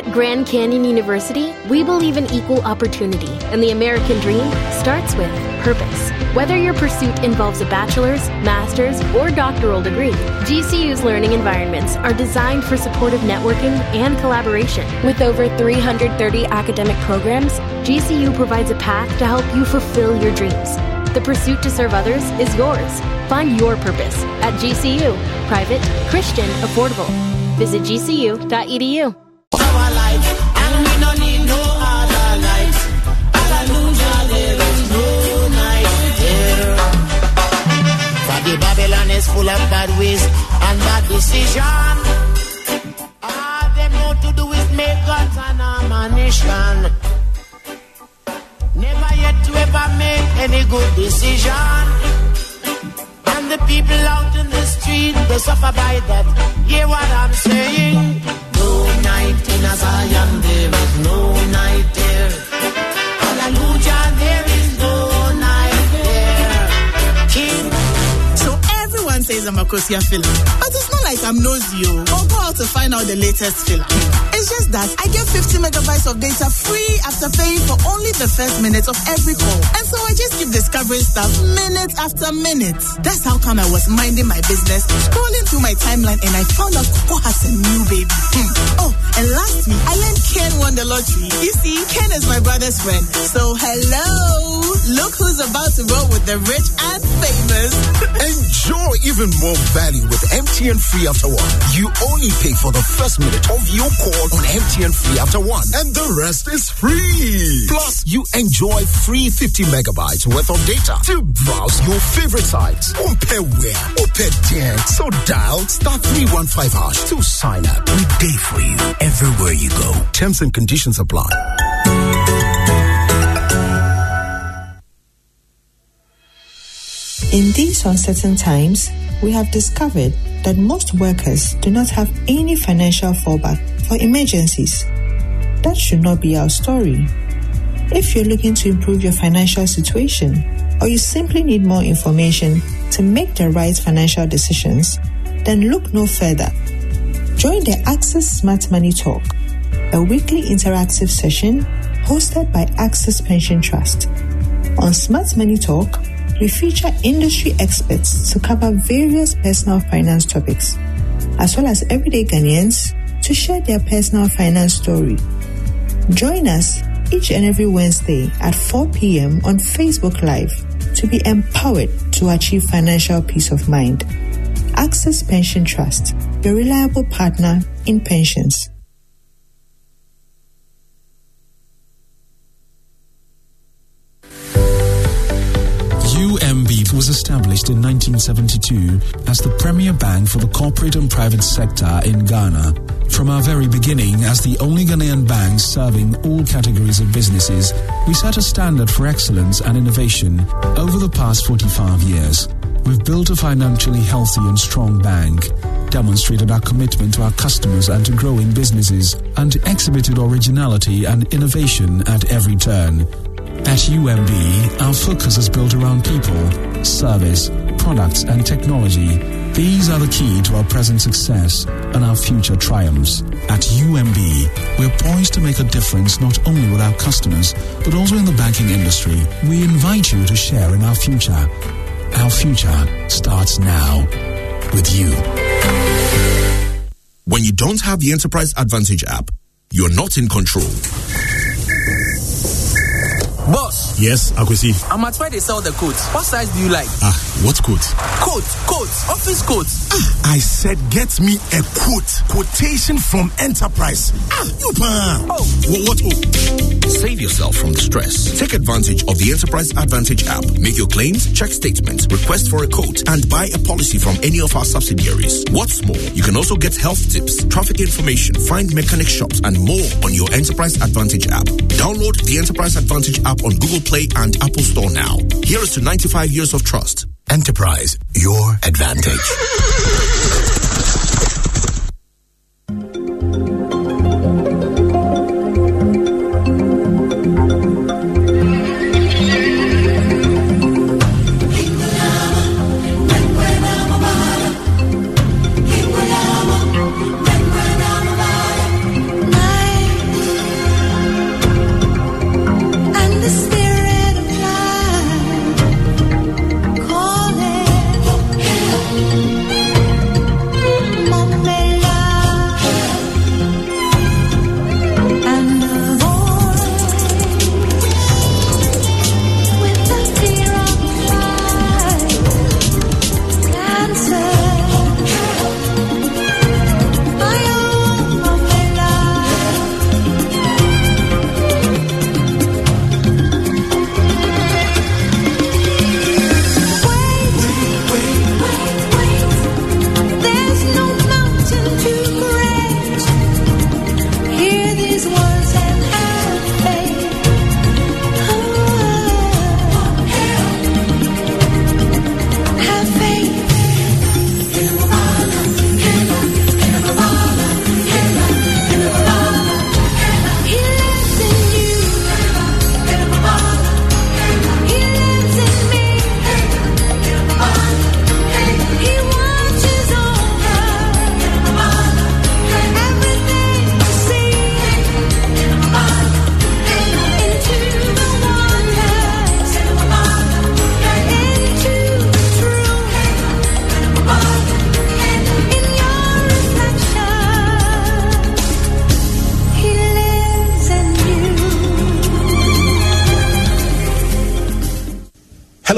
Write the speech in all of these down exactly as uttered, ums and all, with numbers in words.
At Grand Canyon University, we believe in equal opportunity, and the American dream starts with purpose. Whether your pursuit involves a bachelor's, master's, or doctoral degree, G C U's learning environments are designed for supportive networking and collaboration. With over three hundred thirty academic programs, G C U provides a path to help you fulfill your dreams. The pursuit to serve others is yours. Find your purpose at G C U. Private, Christian, affordable. Visit G C U dot E D U. Our life, and we don't need no other light. Hallelujah, there is no night there. For the Babylon is full of bad ways and bad decision. All they know to do is make guns and ammunition. Never yet to ever make any good decision. And the people out in the street, they suffer by that. Hear what I'm saying? No night in a Zion, there is no night there. Hallelujah, there is no night there. King. So everyone says I'm a Kosia filler, but it's not like I'm nosy or go out to find out the latest filler. It's just that I get fifty megabytes of data free after paying for only the first minute of every call. And so I just keep discovering stuff minute after minute. That's how come I was minding my business, scrolling through my timeline, and I found out Coco has a new baby. Hmm. Oh, and last week, I learned Ken won the lottery. You see, Ken is my brother's friend. So hello, look who's about to roll with the rich and famous. Enjoy even more value with M T N Free After One. You only pay for the first minute of your call on M T N Free After One, and the rest is free. Plus, you enjoy free fifty megabytes worth of data to browse your favorite sites. Open where, open ten. So dial star three one five hash to sign up. We day for you everywhere you go. Terms and conditions apply. In these uncertain times, we have discovered that most workers do not have any financial fallback for emergencies. That should not be our story. If you're looking to improve your financial situation, or you simply need more information to make the right financial decisions, then look no further. Join the Access Smart Money Talk, a weekly interactive session hosted by Access Pension Trust. On Smart Money Talk, we feature industry experts to cover various personal finance topics, as well as everyday Ghanaians to share their personal finance story. Join us each and every Wednesday at four p.m. on Facebook Live to be empowered to achieve financial peace of mind. Access Pension Trust, your reliable partner in pensions. U M B was established in nineteen seventy-two as the premier bank for the corporate and private sector in Ghana. From our very beginning, as the only Ghanaian bank serving all categories of businesses, we set a standard for excellence and innovation. Over the past forty-five years, we've built a financially healthy and strong bank, demonstrated our commitment to our customers and to growing businesses, and exhibited originality and innovation at every turn. At U M B, our focus is built around people, service, products, and technology. These are the key to our present success and our future triumphs. At U M B, we're poised to make a difference not only with our customers, but also in the banking industry. We invite you to share in our future. Our future starts now with you. When you don't have the Enterprise Advantage app, you're not in control. Boss. Yes, Akwesi. I'm at where they sell the coats. What size do you like? Ah, what coat? Coat, coats, office coats. Ah, I said get me a quote. Quotation from Enterprise. Ah, you pan. Oh. What, what? Oh. Save yourself from the stress. Take advantage of the Enterprise Advantage app. Make your claims, check statements, request for a quote, and buy a policy from any of our subsidiaries. What's more, you can also get health tips, traffic information, find mechanic shops, and more on your Enterprise Advantage app. Download the Enterprise Advantage app on Google Play and Apple Store now. Here is to ninety-five years of trust. Enterprise, your advantage. Night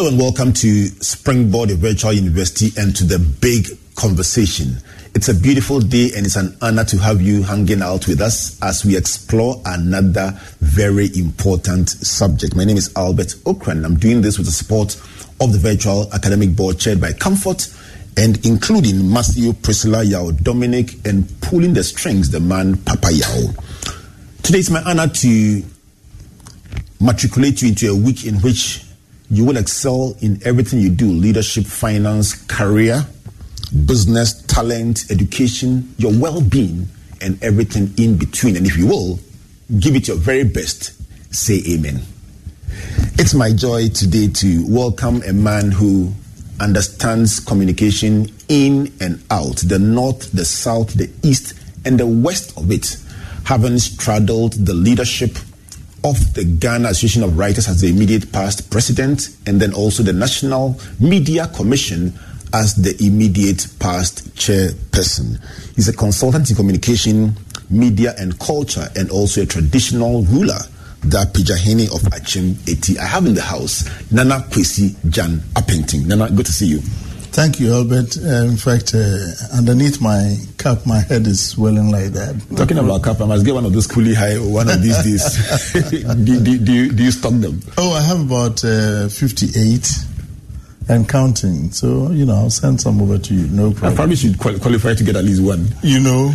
Hello and welcome to Springboard Virtual University and to the big conversation. It's a beautiful day and it's an honor to have you hanging out with us as we explore another very important subject. My name is Albert Okran. I'm doing this with the support of the Virtual Academic Board chaired by Comfort and including Matthew, Priscilla, Yao, Dominic, and pulling the strings, the man Papa Yao. Today it's my honor to matriculate you into a week in which you will excel in everything you do: leadership, finance, career, business, talent, education, your well-being, and everything in between. And if you will, give it your very best. Say amen. It's my joy today to welcome a man who understands communication in and out, the north, the south, the east, and the west of it, having straddled the leadership of the Ghana Association of Writers as the immediate past president, and then also the National Media Commission as the immediate past chairperson. He's a consultant in communication, media, and culture, and also a traditional ruler, the Pijahene of Achim Eti. I have in the house Nana Kwesi Jan Appington. Nana, good to see you. Thank you, Albert. Uh, in fact, uh, underneath my cap, my head is swelling like that. Talking about cap, I must get one of those coolie high one of these days. do, do, do, you, do you stock them? Oh, I have about uh, fifty-eight and counting. So, you know, I'll send some over to you. No problem. I probably should qual- qualify to get at least one. You know.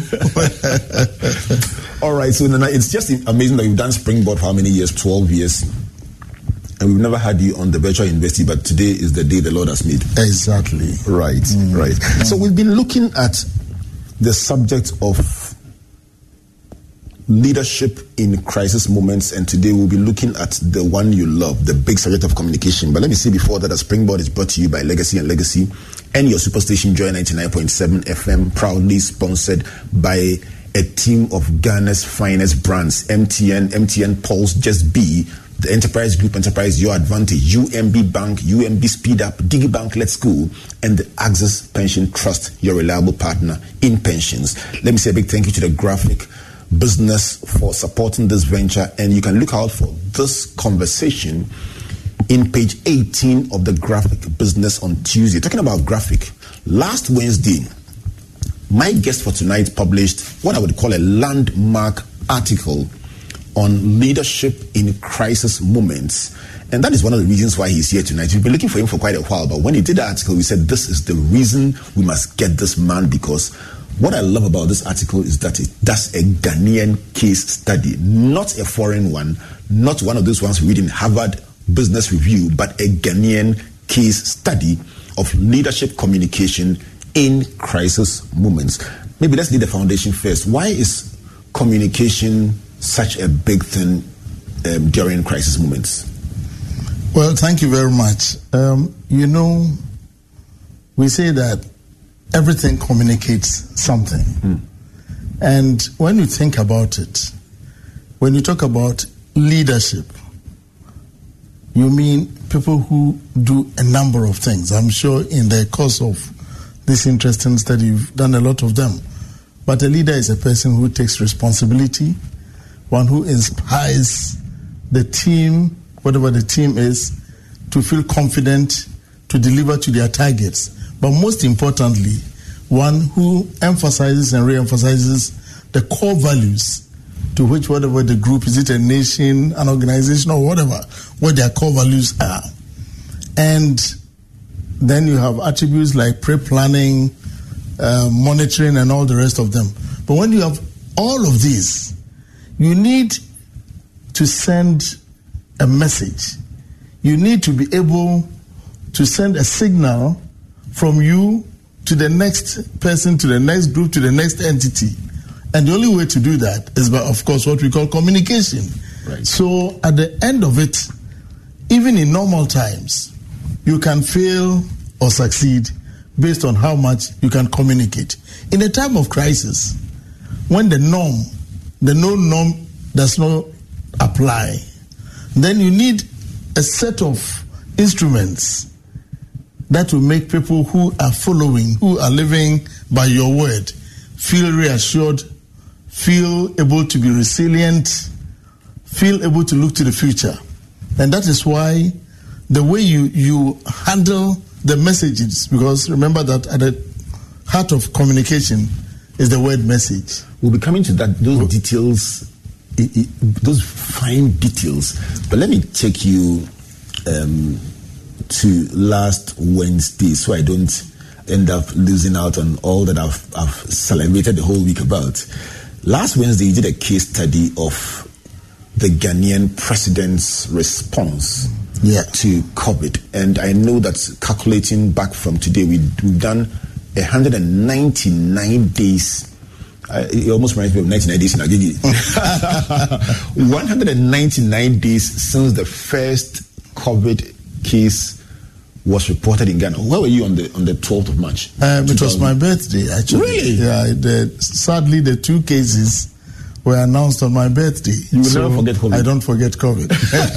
All right. So, Nana, it's just amazing that you've done Springboard for how many years? twelve years. And we've never had you on the Virtual University, but today is the day the Lord has made. Exactly. Right, mm. right. Mm. So we've been looking at the subject of leadership in crisis moments, and today we'll be looking at the one you love, the big subject of communication. But let me say before that, a Springboard is brought to you by Legacy and Legacy and your superstation Joy ninety-nine point seven F M, proudly sponsored by a team of Ghana's finest brands: M T N, M T N Pulse, Just Be, the Enterprise Group, Enterprise Your Advantage, U M B Bank, U M B Speed Up, DigiBank Let's Go, and the Access Pension Trust, your reliable partner in pensions. Let me say a big thank you to the Graphic Business for supporting this venture, and you can look out for this conversation in page eighteen of the Graphic Business on Tuesday. Talking about Graphic, last Wednesday, my guest for tonight published what I would call a landmark article on leadership in crisis moments. And that is one of the reasons why he's here tonight. We've been looking for him for quite a while, but when he did the article, we said this is the reason we must get this man, because what I love about this article is that it does a Ghanaian case study, not a foreign one, not one of those ones we read in Harvard Business Review, but a Ghanaian case study of leadership communication in crisis moments. Maybe let's lay the foundation first. Why is communication such a big thing um, during crisis moments? Well, thank you very much. Um, you know, we say that everything communicates something. Mm. And when you think about it, when you talk about leadership, you mean people who do a number of things. I'm sure in the course of this interesting study, you've done a lot of them. But a leader is a person who takes responsibility, one who inspires the team, whatever the team is, to feel confident to deliver to their targets. But most importantly, one who emphasizes and re-emphasizes the core values to which whatever the group, is it a nation, an organization, or whatever, what their core values are. And then you have attributes like pre-planning, uh, monitoring, and all the rest of them. But when you have all of these, you need to send a message. You need to be able to send a signal from you to the next person, to the next group, to the next entity. And the only way to do that is by, of course, what we call communication. Right. So at the end of it, even in normal times, you can fail or succeed based on how much you can communicate. In a time of crisis, when the norm, the known norm does not apply, then you need a set of instruments that will make people who are following, who are living by your word, feel reassured, feel able to be resilient, feel able to look to the future. And that is why the way you, you handle the messages, because remember that at the heart of communication is the word message. We'll be coming to that, those details, it, it, those fine details. But let me take you um, to last Wednesday, so I don't end up losing out on all that I've, I've celebrated the whole week about. Last Wednesday, you did a case study of the Ghanaian president's response yeah. to COVID. And I know that calculating back from today, we, we've done one hundred ninety-nine days. Uh, it almost reminds me of ninety-nine days in Agigi. one hundred ninety-nine days since the first COVID case was reported in Ghana. Where were you on the on the twelfth of March? Um, it was my birthday, actually. Really? Yeah. The, sadly, the two cases were announced on my birthday. You will so never forget COVID. I don't forget COVID.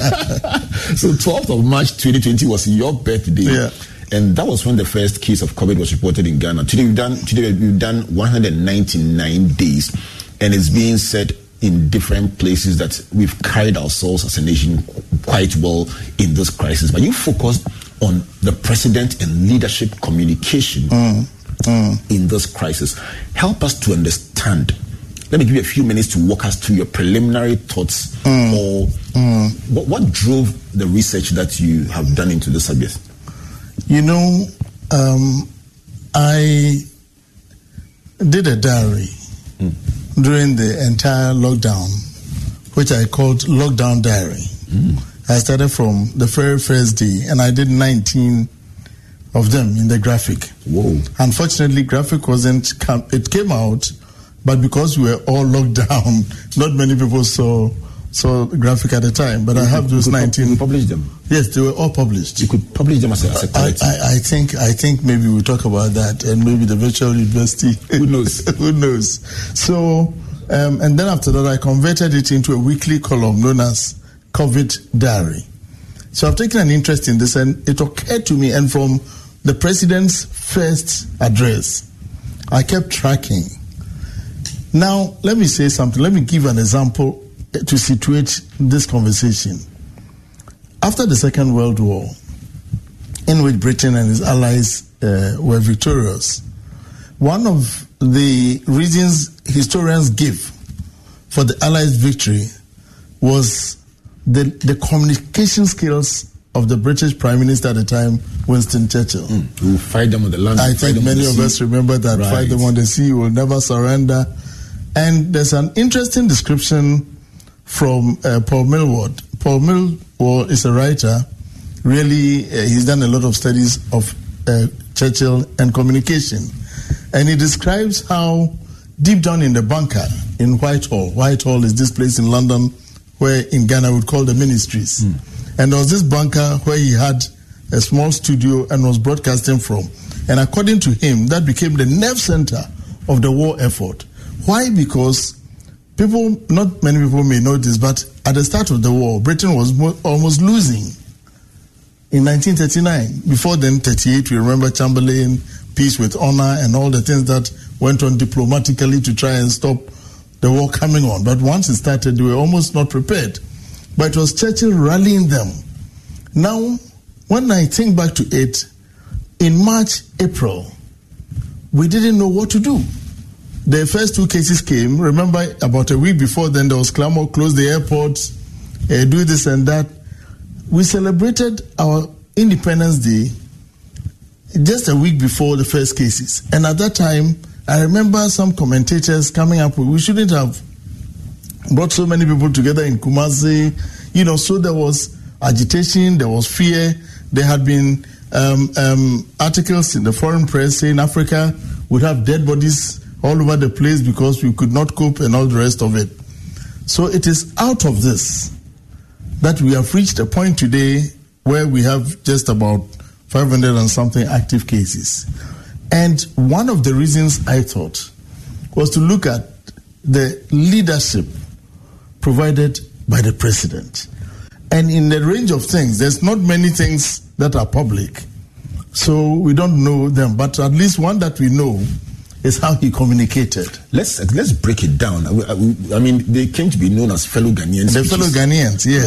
So twelfth of March twenty twenty was your birthday. Yeah. And that was when the first case of COVID was reported in Ghana. Today we've done today we've done one hundred ninety-nine days, and it's being said in different places that we've carried ourselves as a nation quite well in this crisis. But you focused on the president and leadership communication mm, mm. in this crisis. Help us to understand. Let me give you a few minutes to walk us through your preliminary thoughts mm, or mm. What, what drove the research that you have done into this subject? You know, um, I did a diary mm. during the entire lockdown, which I called Lockdown Diary. Mm. I started from the very first day, and I did nineteen of them in the graphic. Whoa. Unfortunately, graphic wasn't, it came out, but because we were all locked down, not many people saw saw the graphic at the time. But you I have could, those nineteen. You published them? Yes, they were all published. You could publish them as a, as a I, I, I think I think maybe we'll talk about that, and maybe the virtual university. Who knows? Who knows? So, um, and then after that, I converted it into a weekly column known as COVID Diary. So I've taken an interest in this, and it occurred to me, and from the president's first address, I kept tracking. Now, let me say something. Let me give an example to situate this conversation. After the Second World War, in which Britain and its allies uh, were victorious, one of the reasons historians give for the Allies' victory was the, the communication skills of the British Prime Minister at the time, Winston Churchill. Mm. Who fight them on the land. I think many of us remember that. Right. Fight them on the sea, will never surrender. And there's an interesting description from uh, Paul Millward. Paul Millward is a writer. Really, uh, he's done a lot of studies of uh, Churchill and communication. And he describes how deep down in the bunker in Whitehall, Whitehall is this place in London where in Ghana we would call the ministries. Mm. And there was this bunker where he had a small studio and was broadcasting from. And according to him, that became the nerve center of the war effort. Why? Because people, not many people may know this, but at the start of the war, Britain was mo- almost losing in nineteen thirty-nine. Before then, thirty-eight, we remember Chamberlain, peace with honor, and all the things that went on diplomatically to try and stop the war coming on. But once it started, they were almost not prepared. But it was Churchill rallying them. Now, when I think back to it, in March, April, we didn't know what to do. The first two cases came. Remember, about a week before then, there was clamor, close the airports, uh, do this and that. We celebrated our Independence Day just a week before the first cases. And at that time, I remember some commentators coming up with, we shouldn't have brought so many people together in Kumasi. You know, so there was agitation, there was fear. There had been um, um, articles in the foreign press saying Africa would have dead bodies all over the place because we could not cope and all the rest of it. So it is out of this that we have reached a point today where we have just about five hundred and something active cases. And one of the reasons I thought was to look at the leadership provided by the president. And in the range of things, there's not many things that are public, so we don't know them. But at least one that we know is how he communicated. Let's let's break it down. I, I, I mean, they came to be known as fellow Ghanaians. The fellow Ghanaians, yes. Right.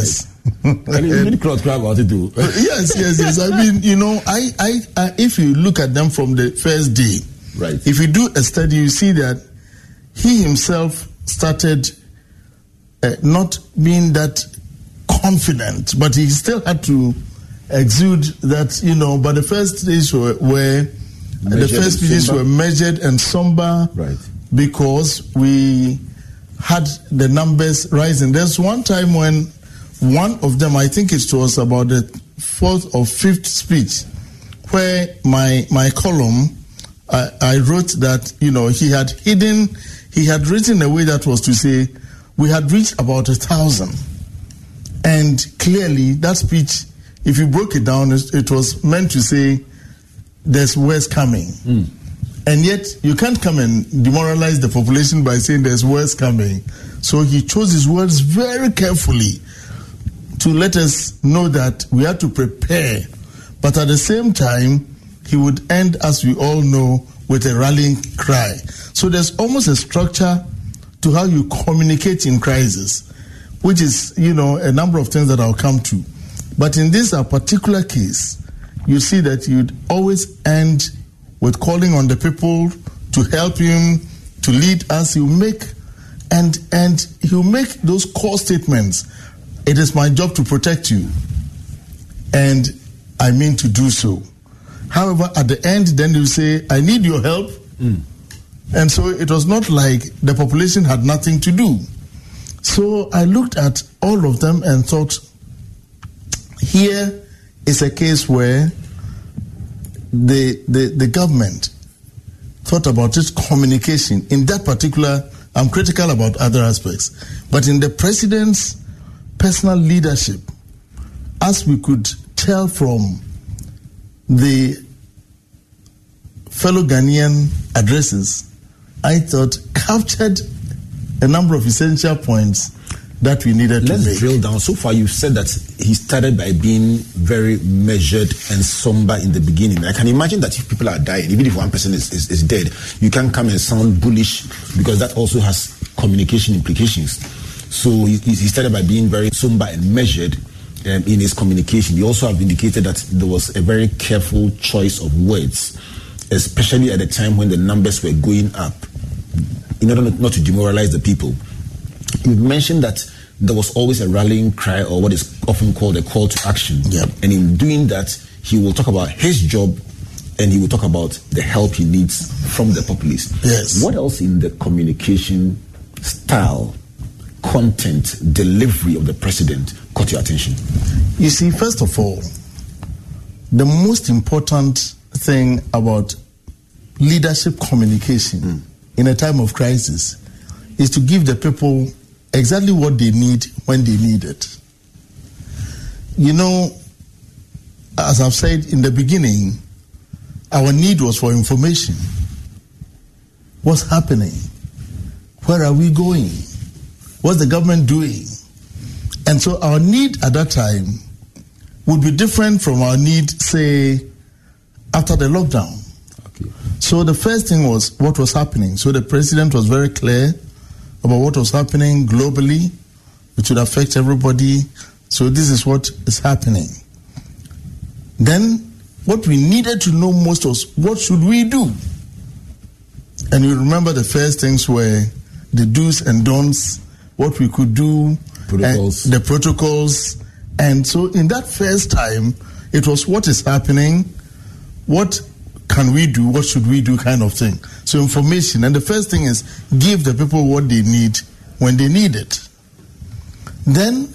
And you really cross cry about it too. yes, yes, yes. I mean, you know, I, I, I, if you look at them from the first day, right? If you do a study, you see that he himself started uh, not being that confident, but he still had to exude that, you know. But the first days were, were the first speeches were measured and somber, right? Because we had the numbers rising. There's one time when one of them, I think it was about the fourth or fifth speech, where my my column, I, I wrote that, you know, he had hidden, he had written a way that was to say, we had reached about a thousand. And clearly, that speech, if you broke it down, it, it was meant to say, there's worse coming. Mm. And yet, you can't come and demoralize the population by saying there's worse coming. So he chose his words very carefully to let us know that we have to prepare. But at the same time, he would end, as we all know, with a rallying cry. So there's almost a structure to how you communicate in crisis, which is, you know, a number of things that I'll come to. But in this particular case, you see that you'd always end with calling on the people to help him, to lead us. He'll make, and and he'll make those core statements. It is my job to protect you, and I mean to do so. However, at the end, then he'll say, I need your help. Mm. And so it was not like the population had nothing to do. So I looked at all of them and thought, here is a case where the, the, the government thought about its communication. In that particular, I'm critical about other aspects, but in the president's personal leadership, as we could tell from the fellow Ghanaian addresses, I thought captured a number of essential points that we needed Let's to make. Let's drill down. So far, you've said that he started by being very measured and somber in the beginning. I can imagine that if people are dying, even if one person is, is, is dead, you can't come and sound bullish, because that also has communication implications. So he, he started by being very somber and measured um, in his communication. He also have indicated that there was a very careful choice of words, especially at the time when the numbers were going up, in order not to demoralize the people. You mentioned that there was always a rallying cry, or what is often called a call to action. Yep. And in doing that, he will talk about his job, and he will talk about the help he needs from the populace. Yes. What else in the communication style, content, delivery of the president caught your attention? You see, first of all, the most important thing about leadership communication mm. in a time of crisis is to give the people exactly what they need when they need it. You know, as I've said in the beginning, our need was for information. What's happening? Where are we going? What's the government doing? And so our need at that time would be different from our need, say, after the lockdown. Okay. So the first thing was what was happening. So the president was very clear about what was happening globally. It would affect everybody. So this is what is happening. Then what we needed to know most was, what should we do? And you remember the first things were the do's and don'ts, what we could do, protocols. And the protocols. And so in that first time, it was what is happening, what can we do, what should we do kind of thing. So information. And the first thing is give the people what they need when they need it. Then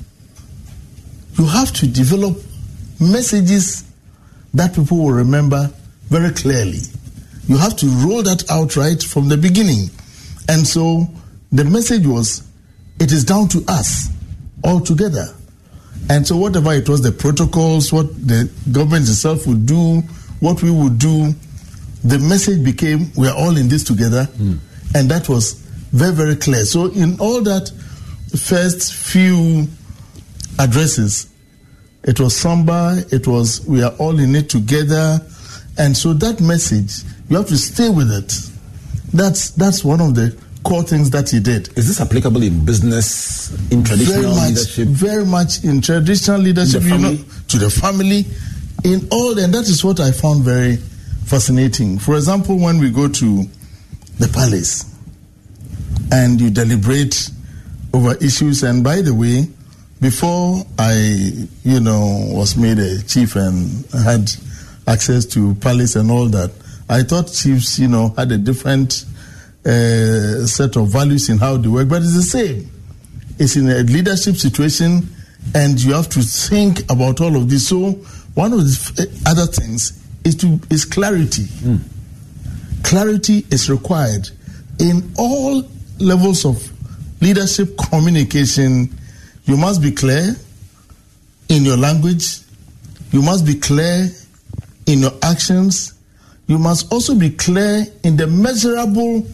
you have to develop messages that people will remember very clearly. You have to roll that out right from the beginning. And so the message was, it is down to us all together. And so whatever it was, the protocols, what the government itself would do, what we would do, the message became, we are all in this together. Mm. And that was very, very clear. So in all that first few addresses, it was somber, it was, we are all in it together. And so that message, you have to stay with it. That's that's one of the core things that he did. Is this applicable in business, in traditional very much, leadership? Very much in traditional leadership, the you know, to the family, in all, and that is what I found very fascinating. For example, when we go to the palace and you deliberate over issues, and by the way, before I, you know, was made a chief and had access to palace and all that, I thought chiefs, you know, had a different uh, set of values in how they work, but it's the same. It's in a leadership situation, and you have to think about all of this. So one of the other things is to is clarity. Mm. Clarity is required in all levels of leadership communication. You must be clear in your language. You must be clear in your actions. You must also be clear in the measurable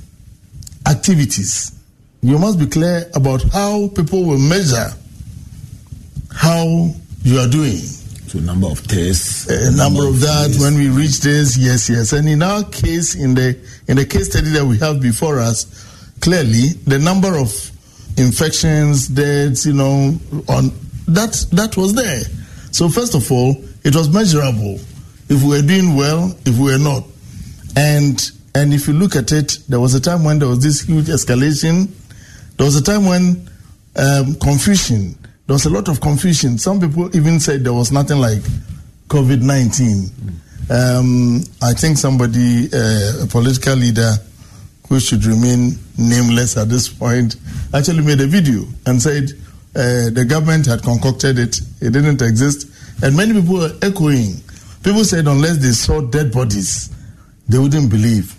activities. You must be clear about how people will measure how you are doing. So number of tests. A number, number of, of that tests. When we reach this, yes, yes. And in our case, in the in the case study that we have before us, clearly the number of infections, deaths, you know, on that that was there. So first of all, it was measurable. If we were doing well, if we were not. And and if you look at it, there was a time when there was this huge escalation. There was a time when um, confusion, there was a lot of confusion. Some people even said there was nothing like COVID nineteen. Um, I think somebody, uh, a political leader who should remain nameless at this point, actually made a video and said uh, the government had concocted it, it didn't exist. And many people were echoing. People said unless they saw dead bodies, they wouldn't believe.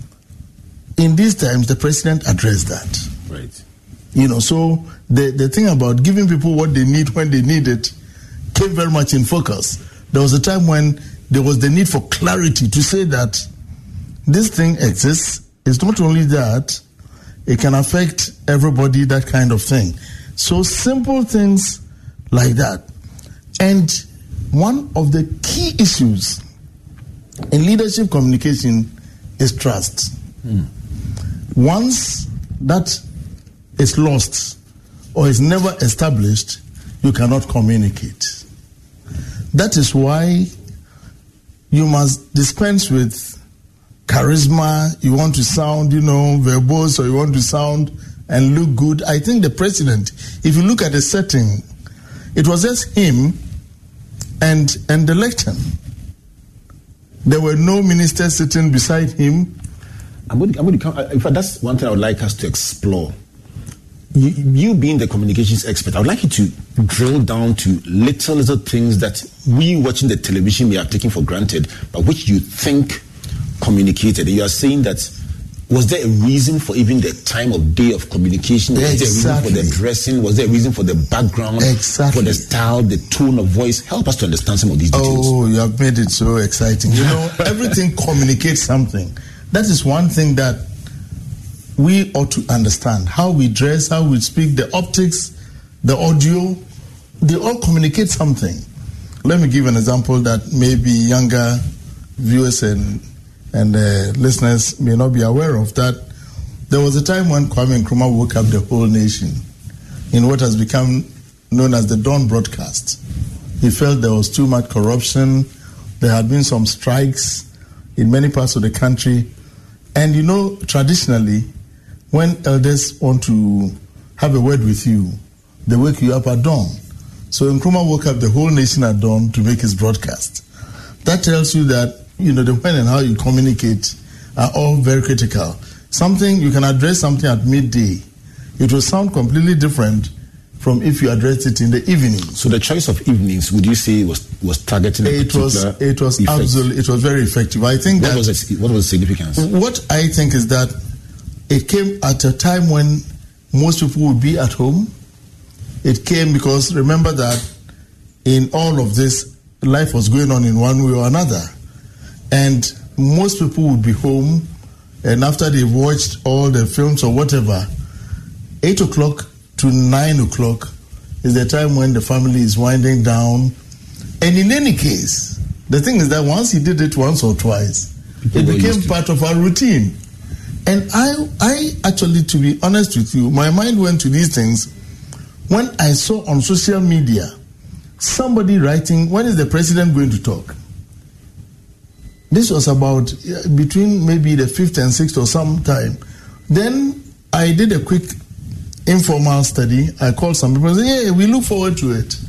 In these times, the president addressed that. Right. You know, so the, the thing about giving people what they need when they need it came very much in focus. There was a time when there was the need for clarity to say that this thing exists. It's not only that, it can affect everybody, that kind of thing. So simple things like that. And one of the key issues in leadership communication is trust. Mm. Once that is lost or is never established, you cannot communicate. That is why you must dispense with charisma. You want to sound, you know, verbose, or you want to sound and look good. I think the president, if you look at the setting, it was just him and and the lectern. There were no ministers sitting beside him. I'm going to, I'm going to come, in fact, that's one thing I would like us to explore. You, you being the communications expert, I would like you to drill down to little, little things that we watching the television may have taken for granted, but which you think communicated. And you are saying that, was there a reason for even the time of day of communication? Was exactly. there a reason for the dressing? Was there a reason for the background? Exactly. For the style, the tone of voice? Help us to understand some of these details. Oh, you have made it so exciting. You know, everything communicates something. That is one thing that we ought to understand. How we dress, how we speak, the optics, the audio, they all communicate something. Let me give an example that maybe younger viewers and and uh, listeners may not be aware of. That there was a time when Kwame Nkrumah woke up the whole nation in what has become known as the Dawn broadcast. He felt there was too much corruption. There had been some strikes in many parts of the country. And you know, traditionally, when elders want to have a word with you, they wake you up at dawn. So Nkrumah woke up the whole nation at dawn to make his broadcast. That tells you that, you know, the when and how you communicate are all very critical. Something, you can address something at midday. It will sound completely different from if you address it in the evening. So the choice of evenings, would you say, was was targeting a it was It was effect? absolutely, it was very effective. I think what that... Was it, what was the significance? What I think is that it came at a time when most people would be at home. It came because, remember that in all of this, life was going on in one way or another. And most people would be home, and after they've watched all the films or whatever, eight o'clock to nine o'clock is the time when the family is winding down. And in any case, the thing is that once he did it once or twice, people it became part of our routine. And I, I actually, to be honest with you, my mind went to these things when I saw on social media somebody writing, when is the president going to talk? This was about uh, between maybe the fifth and sixth or some time. Then I did a quick informal study. I called some people and said, yeah, we look forward to it.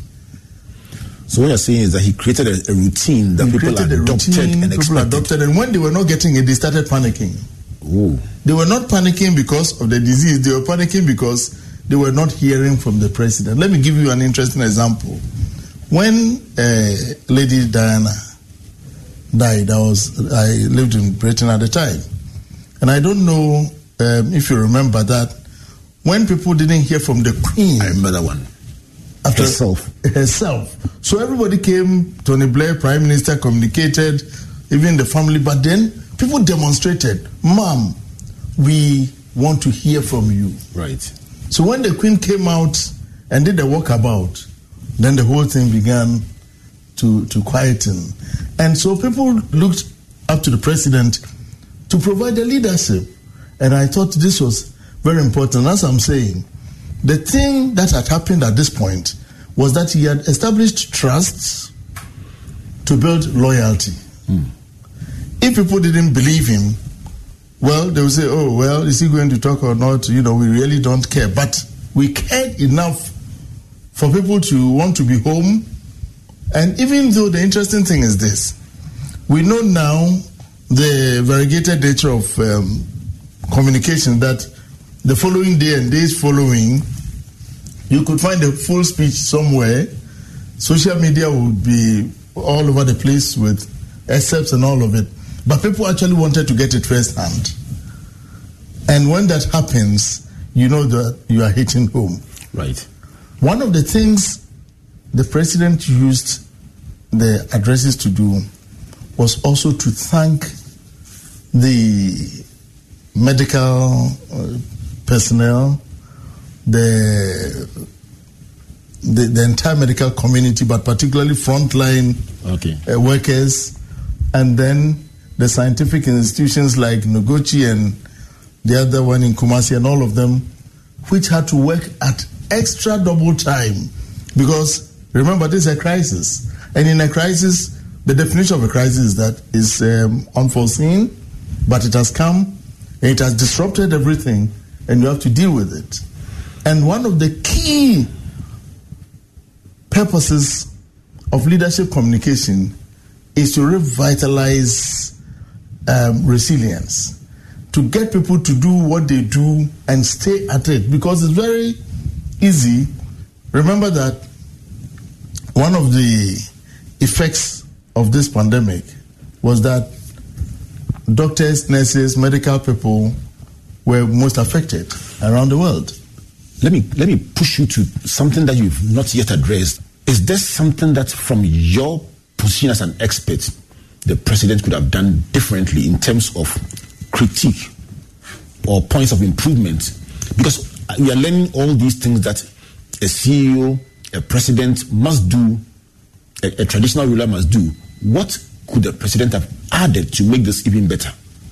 So what you're saying is that he created a, a routine that he people adopted routine, and people expected. adopted, and when they were not getting it, they started panicking. Ooh. They were not panicking because of the disease. They were panicking because they were not hearing from the president. Let me give you an interesting example. When uh, Lady Diana died, I was I lived in Britain at the time, and I don't know um, if you remember that when people didn't hear from the Queen. I remember that one. After herself. Herself. So everybody came, Tony Blair, Prime Minister, communicated, even the family, but then people demonstrated, Mom, we want to hear from you. Right. So when the Queen came out and did the walkabout, then the whole thing began to, to quieten. And so people looked up to the president to provide the leadership. And I thought this was very important. As I'm saying, the thing that had happened at this point was that he had established trusts to build loyalty. Mm. If people didn't believe him, well, they would say, oh, well, is he going to talk or not? You know, we really don't care. But we cared enough for people to want to be home. And even though the interesting thing is this, we know now the variegated nature of um, communication, that the following day and days following, you could find a full speech somewhere. Social media would be all over the place with excerpts and all of it. But people actually wanted to get it firsthand. And when that happens, you know that you are hitting home. Right. One of the things the president used the addresses to do was also to thank the medical uh, personnel, the, the the entire medical community, but particularly frontline okay. uh, workers, and then the scientific institutions like Noguchi and the other one in Kumasi and all of them, which had to work at extra double time, because remember, this is a crisis, and in a crisis, the definition of a crisis is that it's um, unforeseen, but it has come and it has disrupted everything, and you have to deal with it. And one of the key purposes of leadership communication is to revitalize um, resilience, to get people to do what they do and stay at it, because it's very easy. Remember that one of the effects of this pandemic was that doctors, nurses, medical people were most affected around the world. Let me let me push you to something that you've not yet addressed. Is there something that, from your position as an expert, the president could have done differently in terms of critique or points of improvement? Because we are learning all these things that a C E O, a president must do, a, a traditional ruler must do. What could the president have added to make this even better?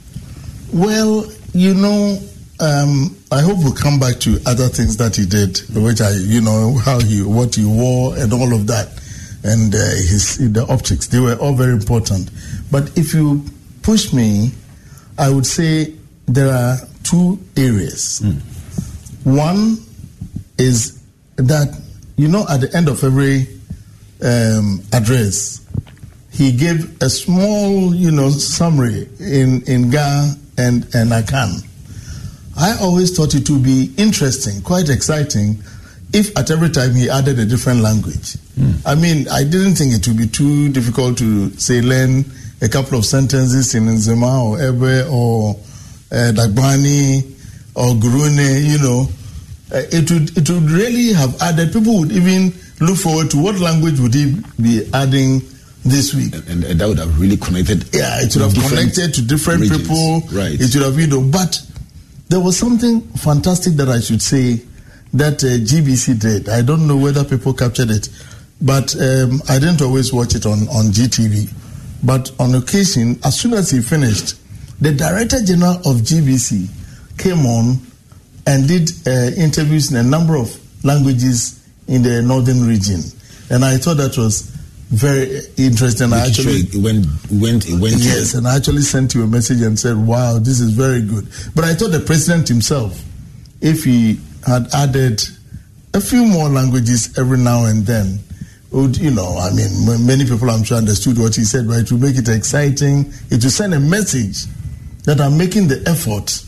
Well, you know, um, I hope we'll come back to other things that he did, which I, you know, how he, what he wore and all of that, and uh, his the optics. They were all very important. But if you push me, I would say there are two areas. Mm. One is that, you know, at the end of every um, address, he gave a small, you know, summary in, in Ga and, and Akan. I always thought it would be interesting, quite exciting, if at every time he added a different language. Mm. I mean, I didn't think it would be too difficult to, say, learn a couple of sentences in Nzema or Ebe or uh, Dagbani or Gurune, you know. Uh, it would it would really have added, people would even look forward to what language would he be adding this week. And, and that would have really connected. Yeah, it would have connected to different regions. People. Right. It would have, you know, but there was something fantastic that I should say that uh, G B C did. I don't know whether people captured it, but um, I didn't always watch it on, on G T V. But on occasion, as soon as he finished, the Director General of G B C came on and did uh, interviews in a number of languages in the northern region. And I thought that was very interesting. I actually it went, went, it went. Yes, and I actually sent you a message and said, wow, this is very good. But I thought the president himself, if he had added a few more languages every now and then, would, you know, I mean, many people I'm sure understood what he said, but it would make it exciting. It would send a message that I'm making the effort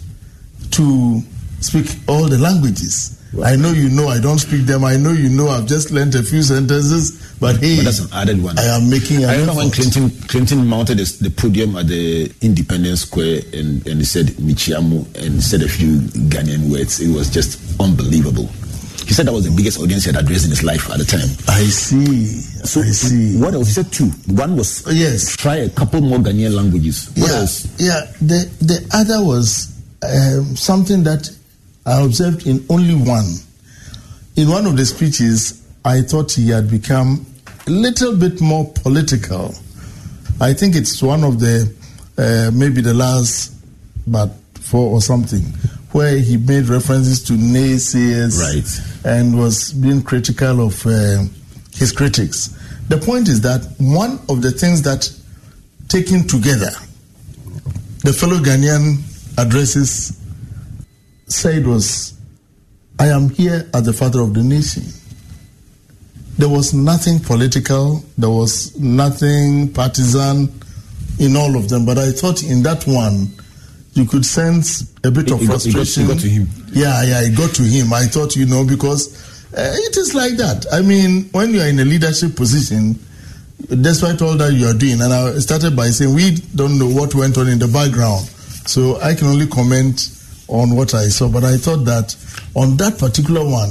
to speak all the languages. Right. I know you know I don't speak them. I know you know I've just learned a few sentences, but hey, but that's an added one. I am making an I remember effort. when Clinton Clinton mounted the podium at the Independence Square and, and he said Michiamu and said a few Ghanaian words. It was just unbelievable. He said that was the biggest audience he had addressed in his life at the time. I see. So I see. What else? He said two. One was yes. Try a couple more Ghanaian languages. What yeah, else? Yeah. The the other was um, something that I observed in only one. In one of the speeches, I thought he had become a little bit more political. I think it's one of the, uh, maybe the last, but four or something, where he made references to naysayers right. and was being critical of uh, his critics. The point is that one of the things that, taken together, the fellow Ghanaian addresses said was, I am here as the father of the nation. There was nothing political, there was nothing partisan in all of them, but I thought in that one, you could sense a bit it, of it frustration. Got, it got to him. Yeah, yeah, it got to him. I thought, you know, because uh, it is like that. I mean, when you are in a leadership position, despite all that you are doing, and I started by saying we don't know what went on in the background, so I can only comment on what I saw, but I thought that on that particular one,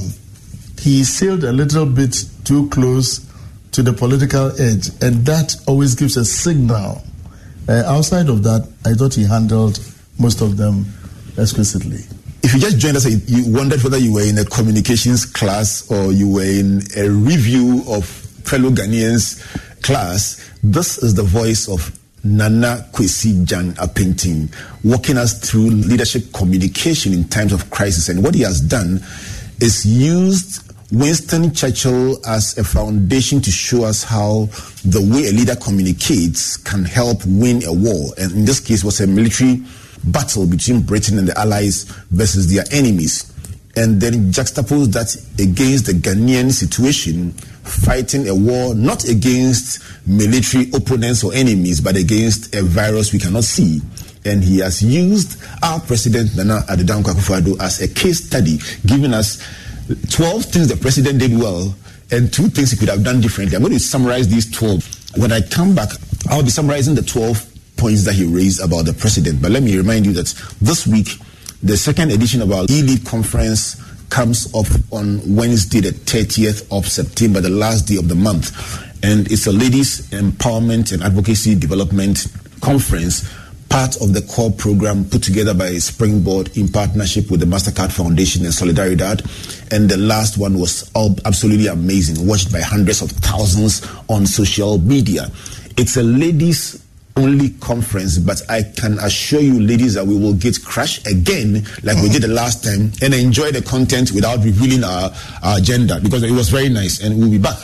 he sailed a little bit too close to the political edge, and that always gives a signal. Uh, outside of that, I thought he handled most of them exquisitely. If you just joined us, you wondered whether you were in a communications class or you were in a review of fellow Ghanaians class, this is the voice of Nana Kwesi Jan Apenting, walking us through leadership communication in times of crisis. And what he has done is used Winston Churchill as a foundation to show us how the way a leader communicates can help win a war. And in this case, it was a military battle between Britain and the Allies versus their enemies. And then juxtapose that against the Ghanaian situation, fighting a war not against military opponents or enemies, but against a virus we cannot see. And he has used our president, Nana Addo Dankwa Akufo-Addo, as a case study, giving us twelve things the president did well and two things he could have done differently. I'm going to summarize these twelve. When I come back, I'll be summarizing the twelve points that he raised about the president. But let me remind you that this week, the second edition of our E-Lead conference comes up on Wednesday, the thirtieth of September, the last day of the month. And it's a ladies' empowerment and advocacy development conference, part of the core program put together by Springboard in partnership with the MasterCard Foundation and Solidaridad. And the last one was absolutely amazing, watched by hundreds of thousands on social media. It's a ladies' only conference, but I can assure you, ladies, that we will get crushed again like we did the last time and enjoy the content without revealing our, our agenda, because it was very nice, and we'll be back.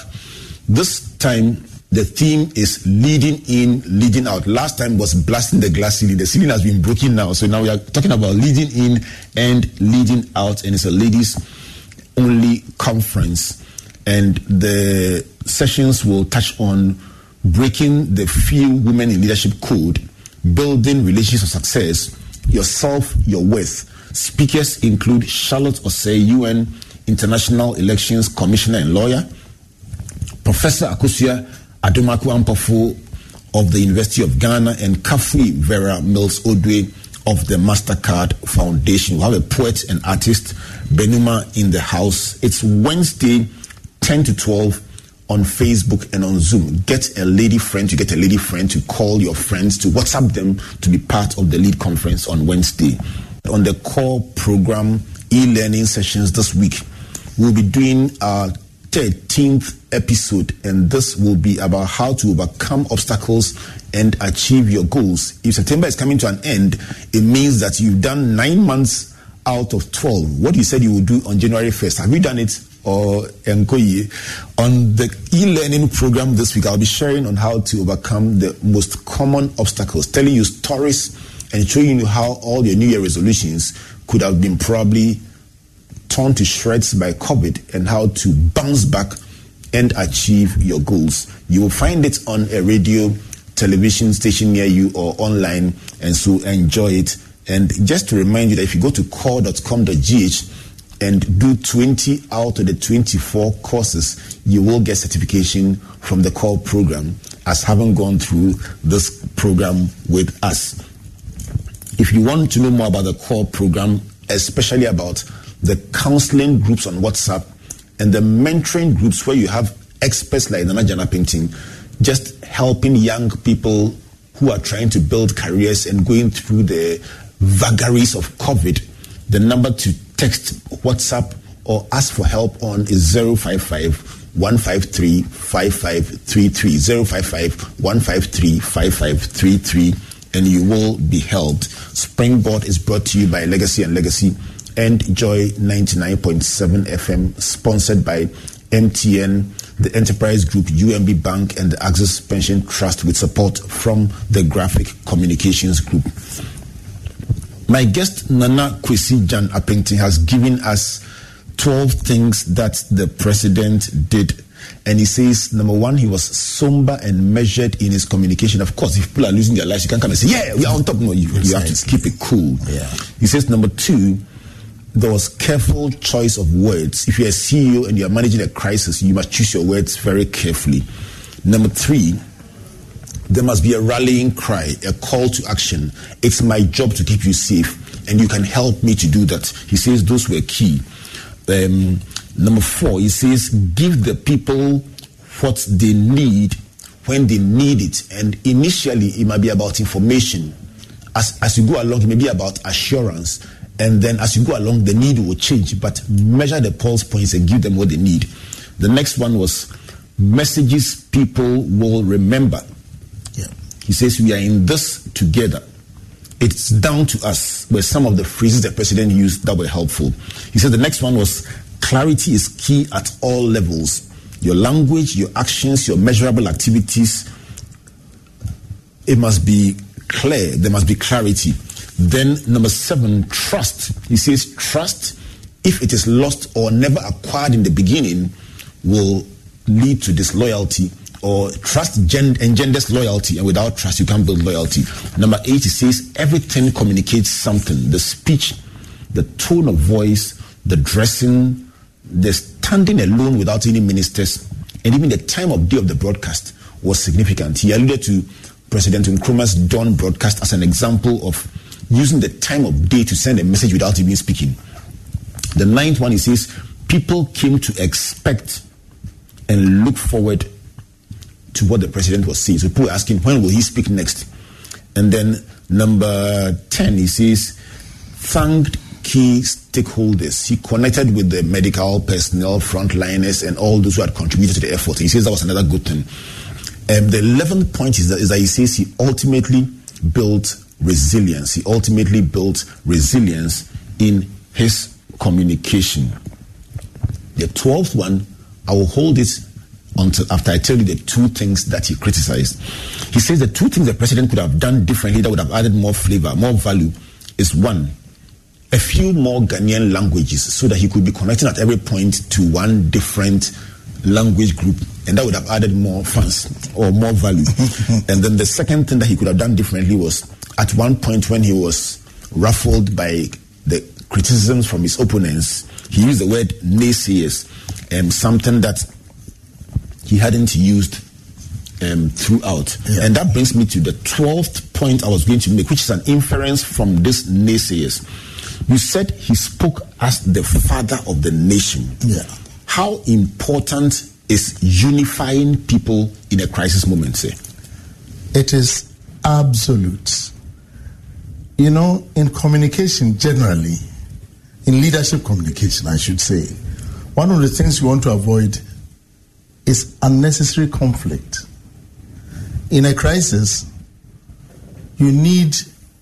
This time, the theme is leading in, leading out. Last time was blasting the glass ceiling. The ceiling has been broken now, so now we are talking about leading in and leading out, and it's a ladies only conference. And the sessions will touch on breaking the few women in leadership code, building relations of success, yourself, your worth. Speakers include Charlotte Osei, U N International Elections Commissioner and lawyer, Professor Akosua Adomaku-Ampofo of the University of Ghana, and Kafui Vera Mills Odwe of the MasterCard Foundation. We'll have a poet and artist, Benuma, in the house. It's Wednesday, ten to twelve, on Facebook and on Zoom. Get a lady friend to get a lady friend to call your friends, to WhatsApp them to be part of the lead conference on Wednesday. On the core program, e-learning sessions this week, we'll be doing our thirteenth episode, and this will be about how to overcome obstacles and achieve your goals. If September is coming to an end, it means that you've done nine months out of twelve. What you said you would do on January first, have you done it? Or Enkoye? On the e-learning program this week, I'll be sharing on how to overcome the most common obstacles, telling you stories and showing you how all your New Year resolutions could have been probably torn to shreds by COVID, and how to bounce back and achieve your goals. You will find it on a radio, television station near you or online, and so enjoy it. And just to remind you that if you go to core dot com dot g h and do twenty out of the twenty-four courses, you will get certification from the core program as having gone through this program with us. If you want to know more about the core program, especially about the counseling groups on WhatsApp and the mentoring groups where you have experts like Nana Jana Painting, just helping young people who are trying to build careers and going through the vagaries of COVID, the number to text, WhatsApp, or ask for help on is zero five five, one five three, five five three three, zero five five, one five three, five five three three, and you will be helped. Springboard is brought to you by Legacy and Legacy and Joy ninety-nine point seven F M, sponsored by M T N, the Enterprise Group, U M B Bank, and the Access Pension Trust, with support from the Graphic Communications Group. My guest, Nana Kwesi Jan Appington, has given us twelve things that the president did. And he says, number one, he was somber and measured in his communication. Of course, if people are losing their lives, you can't come and say, yeah, we are on top. No, you, you have to keep it cool. Yeah. He says, number two, there was careful choice of words. If you're a C E O and you're managing a crisis, you must choose your words very carefully. Number three, there must be a rallying cry, a call to action. It's my job to keep you safe, and you can help me to do that. He says those were key. Um, number four, he says, give the people what they need when they need it. And initially, it might be about information. As, as you go along, it may be about assurance. And then as you go along, the need will change. But measure the pulse points and give them what they need. The next one was messages people will remember. Yeah. He says, we are in this together. It's down to us. Were some of the phrases the president used that were helpful. He said the next one was, clarity is key at all levels. Your language, your actions, your measurable activities, it must be clear. There must be clarity. Then number seven, trust. He says trust, if it is lost or never acquired in the beginning, will lead to disloyalty, or trust gen- engenders loyalty, and without trust you can't build loyalty. Number eight, he says everything communicates something. The speech, the tone of voice, the dressing, the standing alone without any ministers, and even the time of day of the broadcast was significant. He alluded to President Nkrumah's dawn broadcast as an example of using the time of day to send a message without even speaking. The ninth one, he says, people came to expect and look forward to what the president was saying. So people were asking, when will he speak next? And then number ten, he says, thanked key stakeholders. He connected with the medical personnel, frontliners, and all those who had contributed to the effort. He says that was another good thing. Um, the eleventh point is that, is that he says he ultimately built resilience. He ultimately built resilience in his communication. The twelfth one, I will hold it until after I tell you the two things that he criticized. He says the two things the president could have done differently that would have added more flavor, more value, is one, a few more Ghanaian languages so that he could be connecting at every point to one different language group, and that would have added more fans or more value. And then the second thing that he could have done differently was, at one point when he was ruffled by the criticisms from his opponents, he used the word naysayers, um, something that he hadn't used um, throughout. Yeah. And that brings me to the twelfth point I was going to make, which is an inference from this naysayers. You said he spoke as the father of the nation. Yeah. How important is unifying people in a crisis moment, say? It is absolute. You know, in communication generally, in leadership communication, I should say, one of the things you want to avoid is unnecessary conflict. In a crisis, you need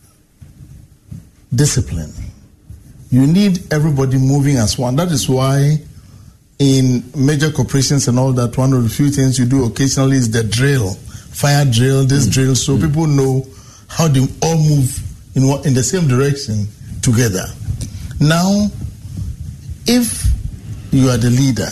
discipline. You need everybody moving as one. That is why in major corporations and all that, one of the few things you do occasionally is the drill, fire drill, this mm. drill, so mm. people know how they all move in what, in the same direction together. Now, if you are the leader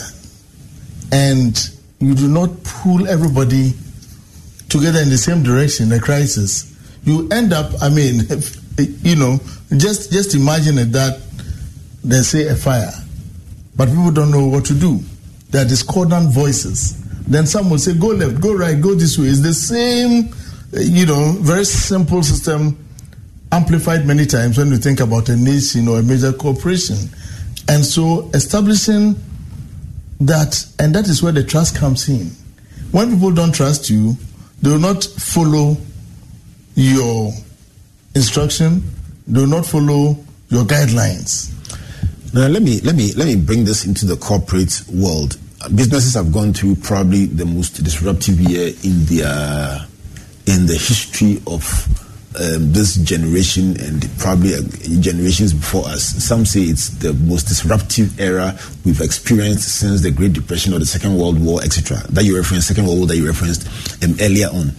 and you do not pull everybody together in the same direction in a crisis, you end up, I mean, you know, just just imagine it that they say a fire, but people don't know what to do. There are discordant voices. Then some will say, go left, go right, go this way. It's the same, you know, very simple system amplified many times when you think about a nation or a major corporation. And so establishing that, and that is where the trust comes in. When people don't trust you, they will not follow your instruction, they will not follow your guidelines. Now let me let me let me bring this into the corporate world. Businesses have gone through probably the most disruptive year in their in the history of um, this generation and probably uh, generations before us. Some say it's the most disruptive era we've experienced since the Great Depression or the Second World War, et cetera. That you referenced, Second World War that you referenced um, earlier on.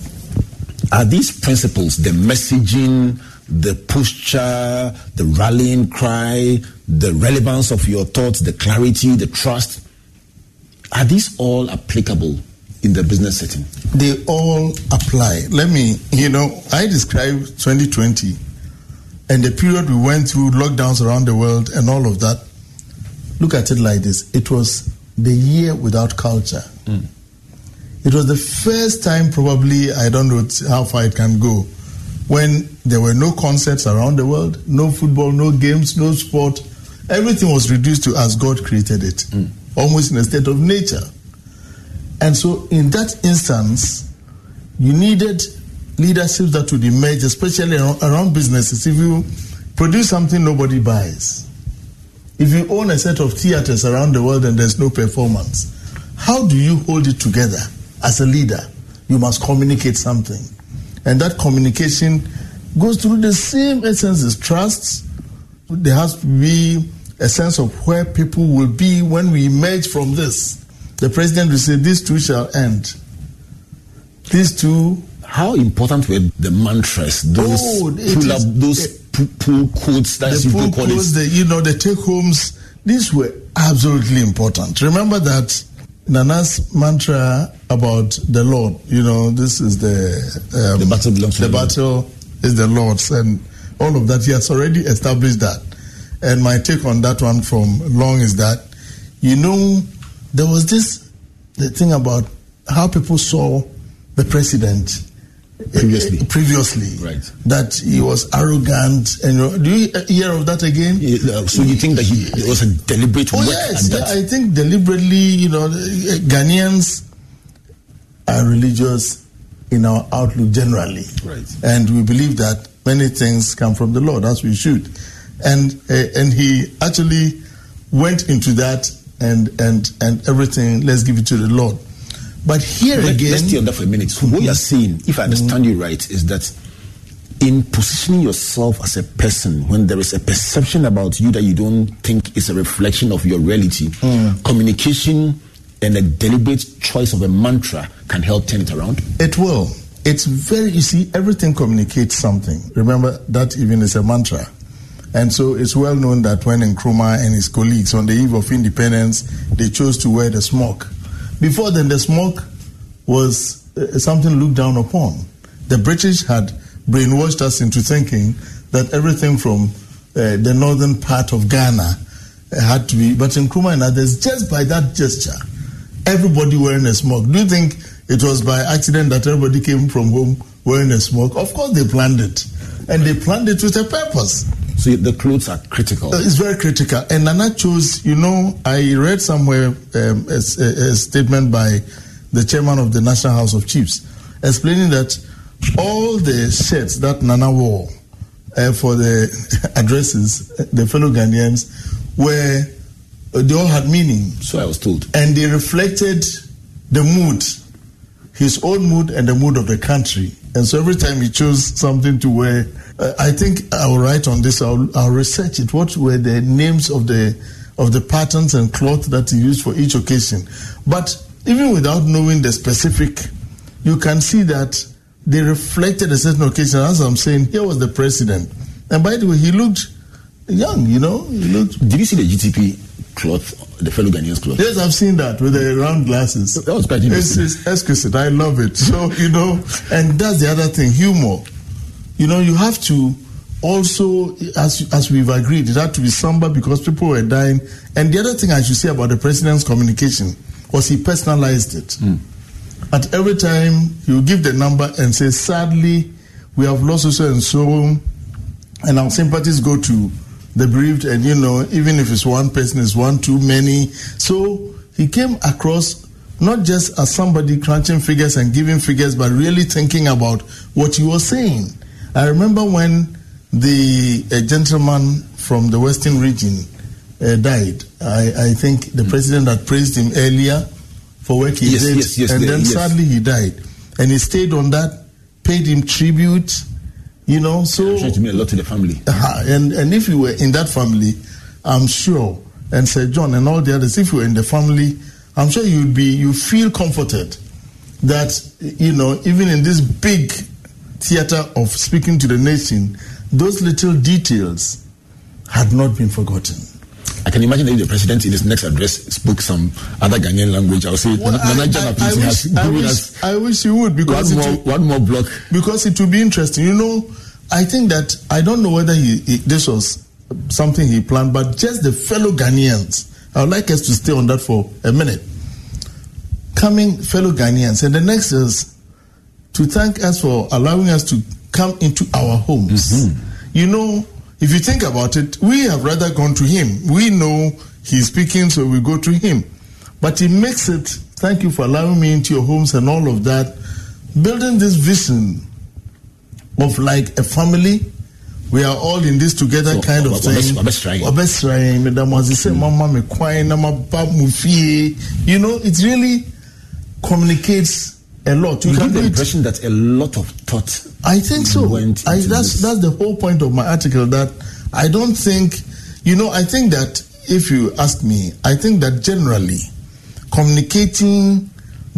Are these principles, the messaging, the posture, the rallying cry, the relevance of your thoughts, the clarity, the trust, are these all applicable in the business setting? They all apply. Let me, you know, I described twenty twenty and the period we went through, lockdowns around the world and all of that. Look at it like this. It was the year without culture. Mm. It was the first time, probably, I don't know how far it can go, when there were no concerts around the world, no football, no games, no sport. Everything was reduced to as God created it, mm. almost in a state of nature. And so in that instance, you needed leadership that would emerge, especially around, around businesses. If you produce something nobody buys, if you own a set of theaters around the world and there's no performance, how do you hold it together? As a leader, you must communicate something. And that communication goes through the same essence as trust. There has to be a sense of where people will be when we emerge from this. The president will say, these two shall end. These two... How important were the mantras, those oh, pull up, those it, pull quotes, that's the pull quotes, the, you know, the take-homes, these were absolutely important. Remember that Nana's mantra about the Lord, you know, this is the... Um, the battle belongs to the Lord. The battle is the Lord's, and all of that. He has already established that. And my take on that one from Long is that, you know, there was this the thing about how people saw the president previously. Uh, previously, right? That he was arrogant. And you know, do you hear of that again? Yeah, so you think that he it was a deliberate oh, work? Yes, at yeah, that? I think deliberately. You know, Ghanaians are religious in our outlook generally, right? And we believe that many things come from the Lord, as we should. And uh, and he actually went into that and and and everything. Let's give it to the Lord. But here Let, again, let's stay on that for a minute. So what you're saying, if I understand mm-hmm. you right, is that in positioning yourself as a person, when there is a perception about you that you don't think is a reflection of your reality, mm. communication and a deliberate choice of a mantra can help turn it around? It will. It's very, you see, everything communicates something. Remember, that even is a mantra. And so it's well known that when Nkrumah and his colleagues on the eve of independence, they chose to wear the smock. Before then, the smock was uh, something looked down upon. The British had brainwashed us into thinking that everything from uh, the northern part of Ghana uh, had to be, but Nkrumah and others, just by that gesture, everybody wearing a smock. Do you think it was by accident that everybody came from home wearing a smock? Of course they planned it. And they planned it with a purpose. So the clothes are critical. Uh, it's very critical. And Nana chose, you know, I read somewhere um, a, a, a statement by the chairman of the National House of Chiefs explaining that all the shirts that Nana wore uh, for the addresses, the fellow Ghanaians, were, uh, they all had meaning. So I was told. And they reflected the mood, his own mood and the mood of the country. And so every time he chose something to wear, uh, I think I will write on this, I'll, I'll research it. What were the names of the of the patterns and cloth that he used for each occasion? But even without knowing the specific, you can see that they reflected a certain occasion. As I'm saying, here was the president. And by the way, he looked young, you know. He looked. Did you see the G T P cloth, the fellow Ghanaians cloth? Yes, I've seen that with the round glasses. That was quite interesting. It's, it's exquisite. I love it. So, you know, and that's the other thing, humor. You know, you have to also, as as we've agreed, it had to be somber because people were dying. And the other thing I should say about the president's communication was he personalized it. Mm. At every time, he would give the number and say, sadly, we have lost so and so, and our sympathies go to the bereaved, and you know, even if it's one person, it's one too many. So he came across not just as somebody crunching figures and giving figures, but really thinking about what he was saying. I remember when the a gentleman from the Western region uh, died. I, I think the mm. president had praised him earlier for work he yes, did, yes, yes, and then yes. sadly he died. And he stayed on that, paid him tribute, you know, so... I'm sure it meant a lot to the family. Uh, and, and if you were in that family, I'm sure, and Sir John and all the others, if you were in the family, I'm sure you'd be, you feel comforted that, you know, even in this big theater of speaking to the nation, those little details had not been forgotten. I can imagine if the president in his next address spoke some other Ghanaian language. I'll say, well, Nana Jana I, I, has wish, I, wish, I wish he would, because one more, it, one more block. Because it would be interesting. You know, I think that, I don't know whether he, he this was something he planned, but just the fellow Ghanaians, I would like us to stay on that for a minute. Coming fellow Ghanaians, and the next is to thank us for allowing us to come into our homes. Mm-hmm. You know, if you think about it, we have rather gone to him. We know he's speaking, so we go to him. But he makes it, thank you for allowing me into your homes and all of that, building this vision of like a family. We are all in this together so, kind of thing. You know, it really communicates a lot. You, you get the impression that a lot of thought I think so. went I, into that's this. that's the whole point of my article, that I don't think, you know, I think that if you ask me, I think that generally communicating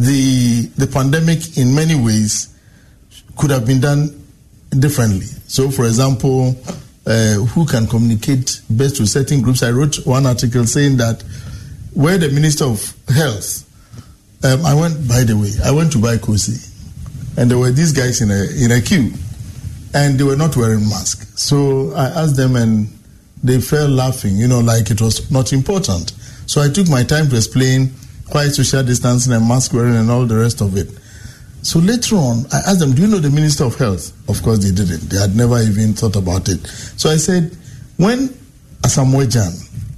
the the pandemic in many ways could have been done differently. So, for example, uh, who can communicate best to certain groups? I wrote one article saying that where the Minister of Health, um, I went, by the way, I went to buy Kosi, and there were these guys in a in a queue, and they were not wearing masks. So I asked them, and they fell laughing, you know, like it was not important. So I took my time to explain why social distancing and mask wearing and all the rest of it. So later on, I asked them, do you know the Minister of Health? Of course they didn't. They had never even thought about it. So I said, when Asamoah Gyan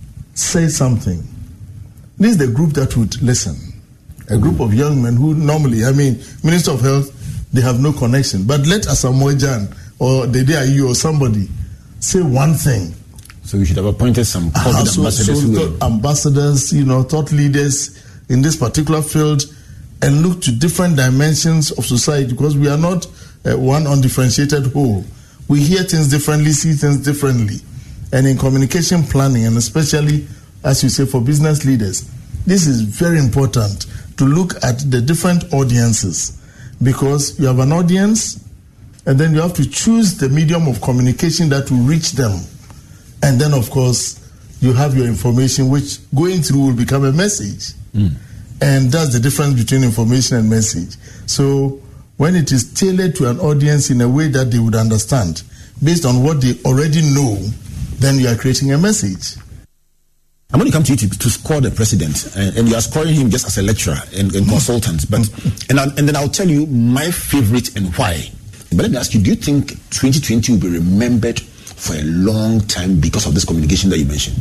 says something, this is the group that would listen. A group of young men who normally, I mean, Minister of Health, they have no connection. But let Asamoah Gyan or Dede Ayew or somebody say one thing. So we should have appointed some COVID uh, so, ambassadors. So thought ambassadors, you know, thought leaders in this particular field, and look to different dimensions of society, because we are not uh, one undifferentiated whole. We hear things differently, see things differently. And in communication planning, and especially, as you say, for business leaders, this is very important to look at the different audiences, because you have an audience, and then you have to choose the medium of communication that will reach them. And then, of course, you have your information, which going through will become a message. Mm. And that's the difference between information and message. So when it is tailored to an audience in a way that they would understand, based on what they already know, then you are creating a message. I'm going to come to you to, to score the president, and, and you are scoring him just as a lecturer and, and consultant. But and I'll, and then I'll tell you my favorite and why. But let me ask you: do you think twenty twenty will be remembered for a long time because of this communication that you mentioned?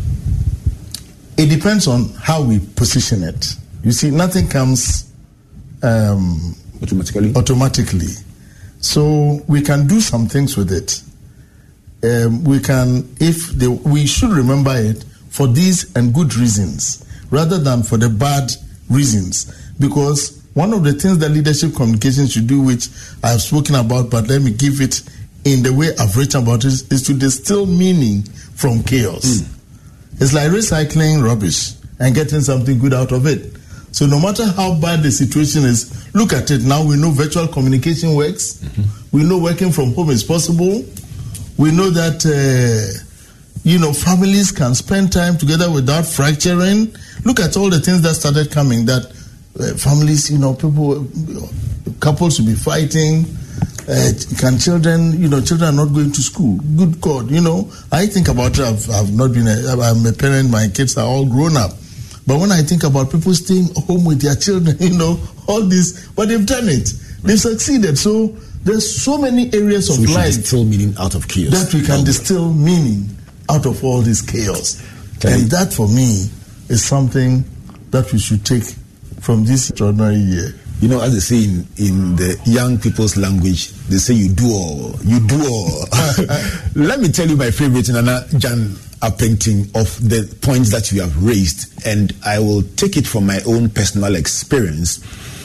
It depends on how we position it. You see, nothing comes um, automatically. Automatically, so we can do some things with it. Um, we can, if the, we should remember it for these and good reasons, rather than for the bad reasons. Because One of the things that leadership communication should do, which I've spoken about, but let me give it in the way I've written about it, is to distill meaning from chaos. Mm. It's like recycling rubbish and getting something good out of it. So no matter how bad the situation is, look at it. Now we know virtual communication works. Mm-hmm. We know working from home is possible. We know that, uh, you know, families can spend time together without fracturing. Look at all the things that started coming, that uh, families, you know, people, couples will be fighting. Uh, can children, you know, children are not going to school. Good God, you know, I think about it. I've, I've not been, a, I'm a parent, my kids are all grown up. But when I think about people staying home with their children, you know, all this, but they've done it. They've succeeded. So there's so many areas of so we life distill meaning out of chaos. That we can distill meaning out of all this chaos. Okay. And that for me is something that we should take from this extraordinary year. You know, as they say in, in the young people's language, they say you do all, you do all. Let me tell you my favorite, Nana Jan Apenting, of the points that you have raised, and I will take it from my own personal experience,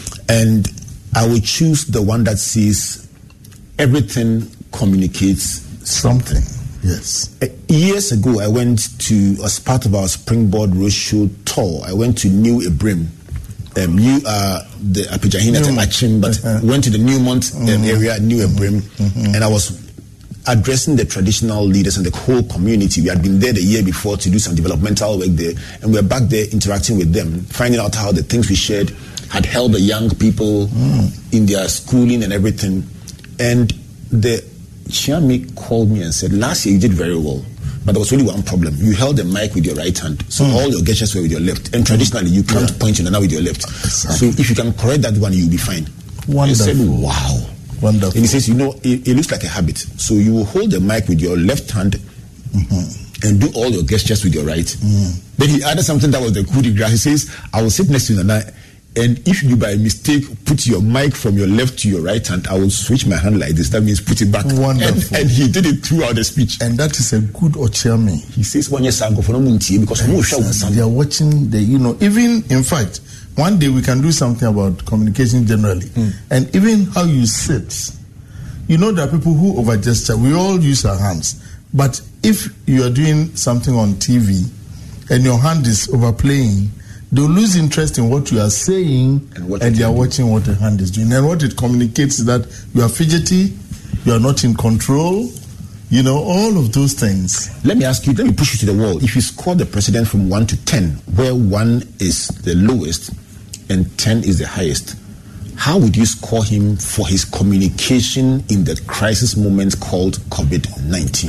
and I will choose the one that says everything communicates something. Yes. Uh, years ago, I went to, as part of our Springboard Roadshow tour, I went to New Ibrim. Um, you are the Apijahina Achim, but uh-huh. went to the Newmont um, mm-hmm. area, New Ibrim, mm-hmm. and I was addressing the traditional leaders and the whole community. We had been there the year before to do some developmental work there, and we were back there interacting with them, finding out how the things we shared had helped the young people mm. in their schooling and everything. And the Chiami called me and said, last year you did very well, but there was only one problem. You held the mic with your right hand, so mm. all your gestures were with your left. And traditionally, you can't yeah. point your hand with your left. Exactly. So if you can correct that one, you'll be fine. Wonderful. I said, wow. Wonderful. And he says, you know, it, it looks like a habit. So you will hold the mic with your left hand mm-hmm. and do all your gestures with your right. Mm. Then he added something that was the coup de grace. He says, I will sit next to you and I, and if you by mistake put your mic from your left to your right hand, I will switch my hand like this. That means put it back. Wonderful. And, and he did it throughout the speech. And that is a good Ochiami. He says, one year because yes, they are watching the, you know, even, in fact, one day we can do something about communication generally. Mm. And even how you sit. You know, there are people who over gesture. We all use our hands. But if you are doing something on T V and your hand is overplaying, they'll lose interest in what you are saying and, and they are watching what the hand is doing. And what it communicates is that you are fidgety, you are not in control, you know, all of those things. Let me ask you, let me push you to the wall. If you score the president from one to ten, where one is the lowest and ten is the highest, how would you score him for his communication in the crisis moment called COVID nineteen?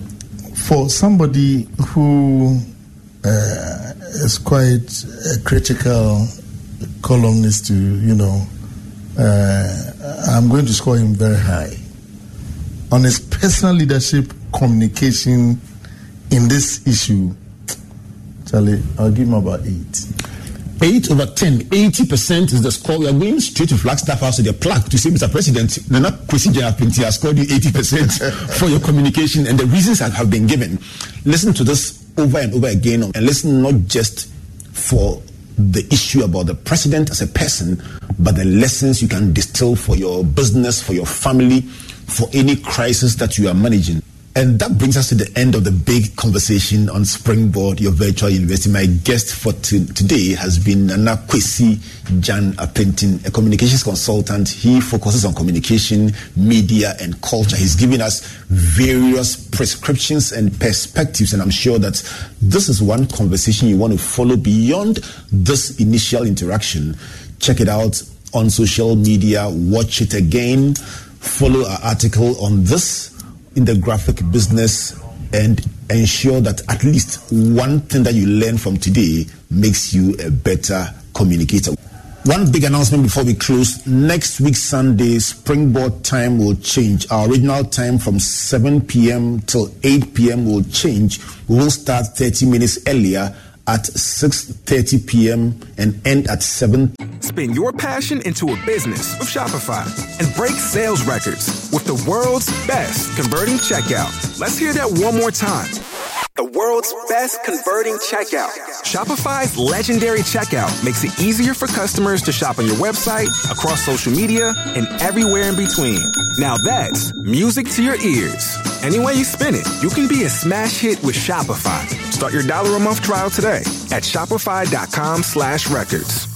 For somebody who uh, is quite a critical columnist to, you know, uh, I'm going to score him very high. On his personal leadership communication in this issue, Charlie, I'll give him about eight. Eight over ten, eighty percent is the score. We are going straight to Flagstaff House with a plaque to say, Mister President, Nana Kwesi Appenting has scored you eighty percent for your communication, and the reasons that have been given. Listen to this over and over again, and listen not just for the issue about the president as a person, but the lessons you can distill for your business, for your family, for any crisis that you are managing. And that brings us to the end of the big conversation on Springboard, your virtual university. My guest for t- today has been Nana Kwesi Jan Appenting, a communications consultant. He focuses on communication, media, and culture. He's giving us various prescriptions and perspectives, and I'm sure that this is one conversation you want to follow beyond this initial interaction. Check it out on social media. Watch it again. Follow our article on this in the graphic business, and ensure that at least one thing that you learn from today makes you a better communicator. One big announcement before we close. Next week, Sunday, Springboard time will change. Our original time from seven p.m. till eight p.m. will change. We will start thirty minutes earlier at six thirty p.m. and end at seven. Spin your passion into a business with Shopify and break sales records with the world's best converting checkout. Let's hear that one more time. The world world's best converting checkout. Shopify's legendary checkout makes it easier for customers to shop on your website, across social media, and everywhere in between. Now that's music to your ears. Any way you spin it, you can be a smash hit with Shopify. Start your dollar a month trial today at shopify.com slash records.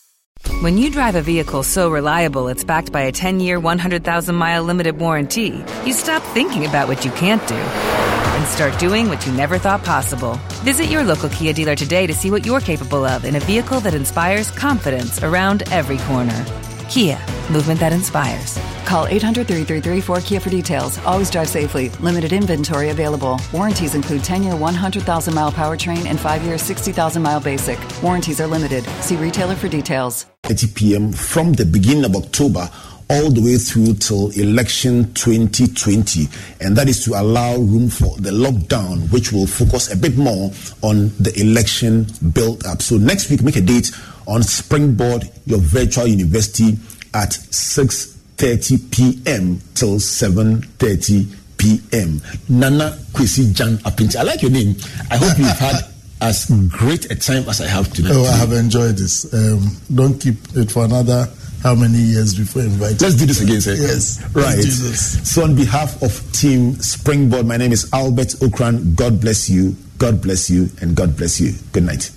When you drive a vehicle so reliable it's backed by a ten-year, one hundred thousand mile limited warranty, you stop thinking about what you can't do and start doing what you never thought possible. Visit your local Kia dealer today to see what you're capable of in a vehicle that inspires confidence around every corner. Kia, movement that inspires. Call eight hundred, three three three, four K I A for details. Always drive safely. Limited inventory available. Warranties include ten-year, one hundred thousand mile powertrain and five-year, sixty thousand mile basic. Warranties are limited. See retailer for details. thirty p.m. from the beginning of October all the way through till election twenty twenty, and that is to allow room for the lockdown, which will focus a bit more on the election build-up. So next week, make a date on Springboard, your virtual university, at six thirty p.m. till seven thirty p.m. Nana Kwesi Jan Apinti. I like your name. I hope you've had as great a time as I have tonight. Oh, I have enjoyed this. Um, don't keep it for another how many years before invite. Let's do this again, sir. Yes. Right. Let's do this. So on behalf of Team Springboard, my name is Albert Okran. God bless you. God bless you. And God bless you. Good night.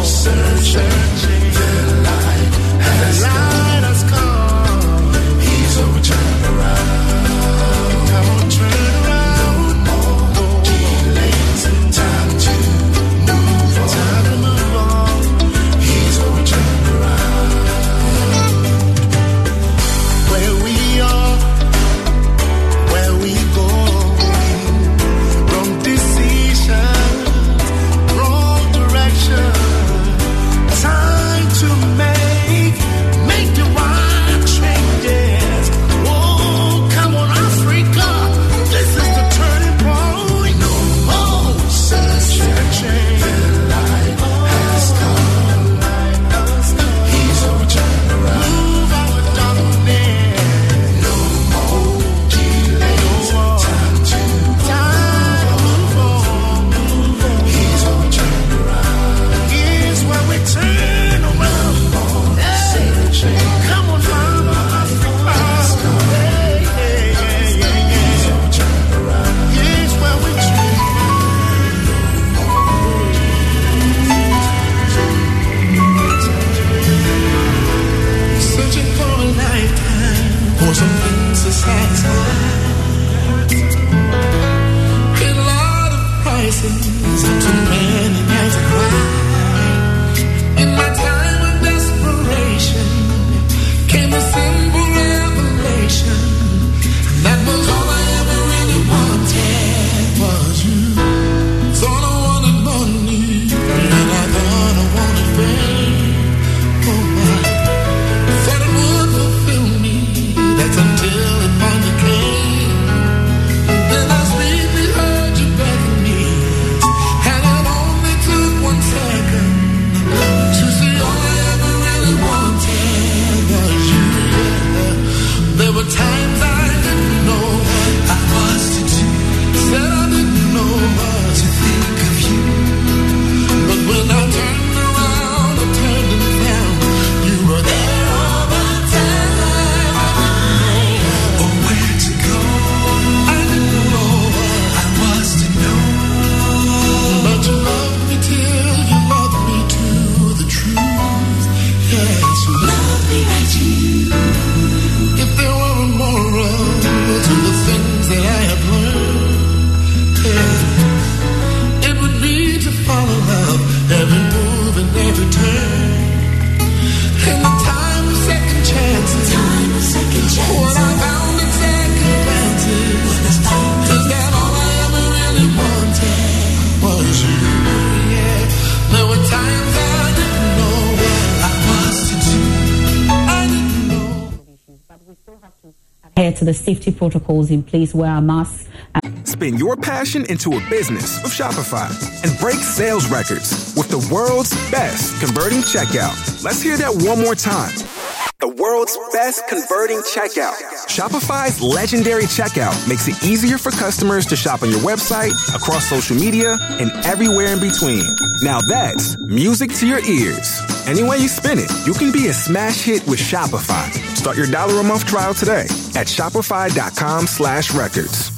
Searching, the light has come. He's we still have to adhere to the safety protocols in place, wear our masks. Spin your passion into a business with Shopify and break sales records with the world's best converting checkout. Let's hear that one more time. The world's best converting checkout. Shopify's legendary checkout makes it easier for customers to shop on your website, across social media, and everywhere in between. Now that's music to your ears. Any way you spin it, you can be a smash hit with Shopify. Start your dollar a month trial today at shopify.com slash records.